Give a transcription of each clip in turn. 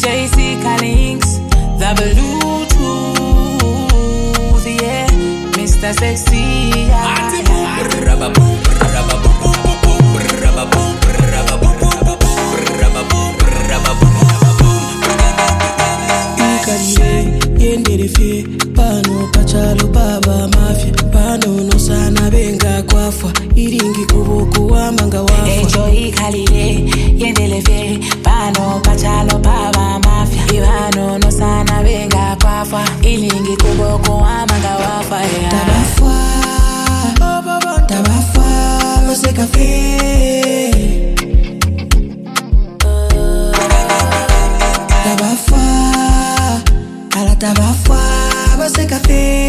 JC Callings, the Bluetooth, yeah, Mr. Sexy, pano pachalo baba mafia pano no sana benga kwafwa iringi kubuku wa manga wafa enjoy kalile yendeleve pano pachalo baba mafia pano no sana benga kwafwa iringi kubuku wa manga wafa tabafwa mose cafe tabafwa mose cafe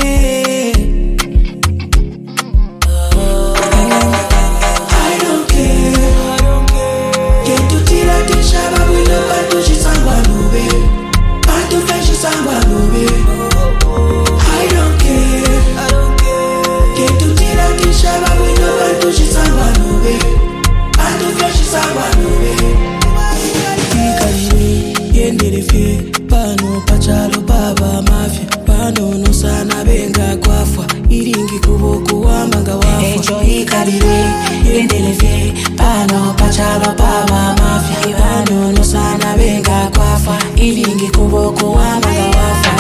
pano pachalo baba mafia pano no sana benga kwafwa iringi kubuku wa manga wafa enjoy kalile yendeleve pano pachalo baba mafia pano no sana benga kwafwa iringi kubuku wa manga wafa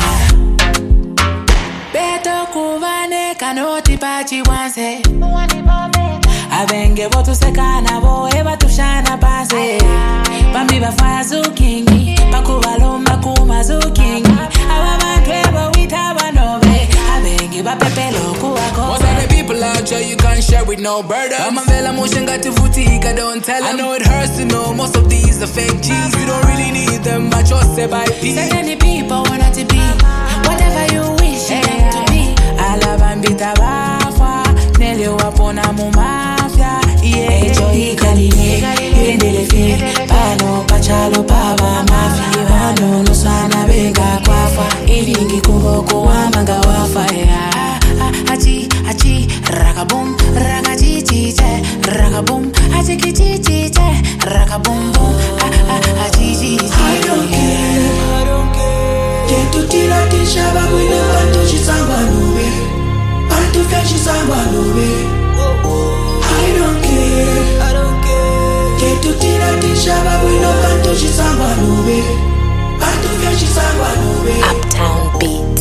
beto kuvane kanoti pachi wanse abenge botu sekana boe batushana panse bambi bafazukingi bakubalomba kumazukingi abantu ebo wita banobe abenge bapepelo kuwako most of the people out there you can't share with no burden amavela mushengati vutika don't tell them I know it hurts to know most of these are fake G's you don't really need them I just say by peace so many people wanna to be whatever you wish them to be alabambita bafa nele wapona mumafia yeah enjoy kalile yendeleve pano pachalo baba mafia pano no sana benga kwafa ilingi kumboko wa manga wafa achi rakabum rakachichiche rakabum achi kichichiche rakabum achi I don't care get to tira tisha babu ina bantu chisangwa nube bantu feshi sangwa nube I don't care get to tira tisha babu ina bantu chisangwa nube bantu feshi sangwa nube Uptown Beats.